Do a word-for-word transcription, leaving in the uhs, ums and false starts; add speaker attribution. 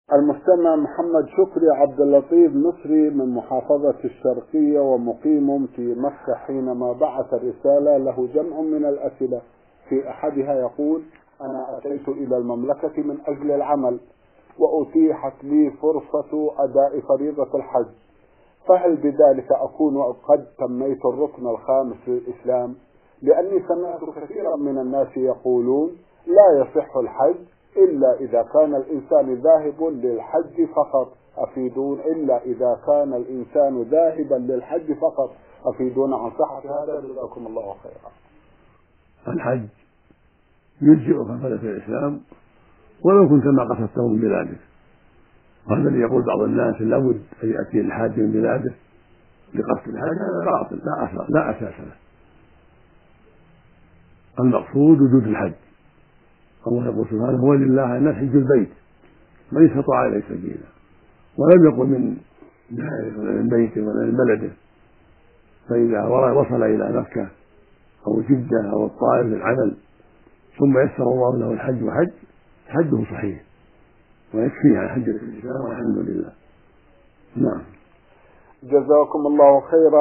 Speaker 1: المستمع محمد شكري عبد اللطيف مصري من محافظة الشرقية ومقيم في مكة، حينما بعث رسالة له جمع من الأسئلة. في أحدها يقول: أنا أتيت إلى المملكة من أجل العمل، وأتيحت لي فرصة أداء فريضة الحج، فهل بذلك أكون قد تميت الركن الخامس للإسلام؟ لأني سمعت كثيرا من الناس يقولون لا يصح الحج إلا إذا كان الإنسان ذاهب للحج فقط، أفيدون إلا إذا كان الإنسان ذاهبا للحج فقط أفيدون عن صحة هذا، جزاكم الله خيرا.
Speaker 2: الحج يجزئ كفارة الإسلام ولو كنت ما قصدته من بلادك، وهذا اللي يقول بعض الناس لابد أن يأتي الحاج من بلاده لقصد الحج، هذا باطل لا أساس لا أساس له. المقصود وجود الحج. الله يقول سبحانه: ولله الناس حج البيت من استطاع إليه سبيلا، ولم يقل من من بيته ولا من بلده. فإذا وصل إلى مكة أو جدة أو الطائف للعمل ثم يسر الله له الحج وحج، حجه صحيح ويكفيه عن حج الإسلام والحمد لله. نعم.
Speaker 1: جزاكم الله خيرا.